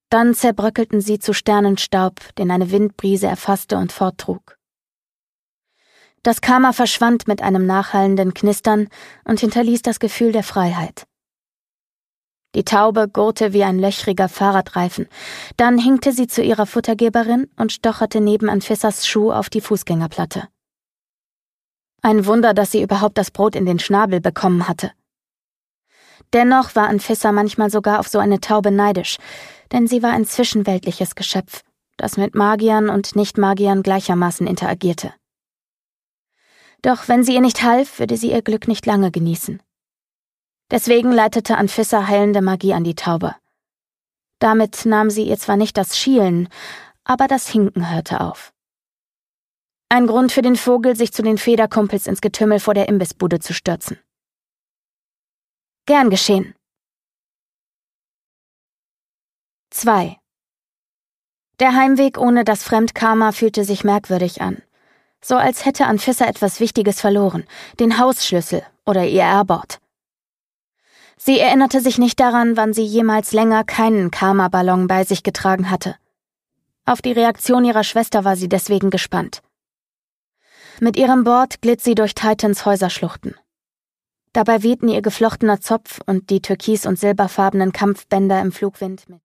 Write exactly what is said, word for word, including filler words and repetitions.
Dann zerbröckelten sie zu Sternenstaub, den eine Windbrise erfasste und forttrug. Das Karma verschwand mit einem nachhallenden Knistern und hinterließ das Gefühl der Freiheit. Die Taube gurrte wie ein löchriger Fahrradreifen, dann hinkte sie zu ihrer Futtergeberin und stocherte neben Anfissas Schuh auf die Fußgängerplatte. Ein Wunder, dass sie überhaupt das Brot in den Schnabel bekommen hatte. Dennoch war Anfissa manchmal sogar auf so eine Taube neidisch, denn sie war ein zwischenweltliches Geschöpf, das mit Magiern und Nicht-Magiern gleichermaßen interagierte. Doch wenn sie ihr nicht half, würde sie ihr Glück nicht lange genießen. Deswegen leitete Anfissa heilende Magie an die Taube. Damit nahm sie ihr zwar nicht das Schielen, aber das Hinken hörte auf. Ein Grund für den Vogel, sich zu den Federkumpels ins Getümmel vor der Imbissbude zu stürzen. Gern geschehen. zwei. Der Heimweg ohne das Fremdkarma fühlte sich merkwürdig an. So als hätte Anfissa etwas Wichtiges verloren, den Hausschlüssel oder ihr Erbord. Sie erinnerte sich nicht daran, wann sie jemals länger keinen Karma-Ballon bei sich getragen hatte. Auf die Reaktion ihrer Schwester war sie deswegen gespannt. Mit ihrem Board glitt sie durch Titans Häuserschluchten. Dabei wehten ihr geflochtener Zopf und die türkis- und silberfarbenen Kampfbänder im Flugwind mit.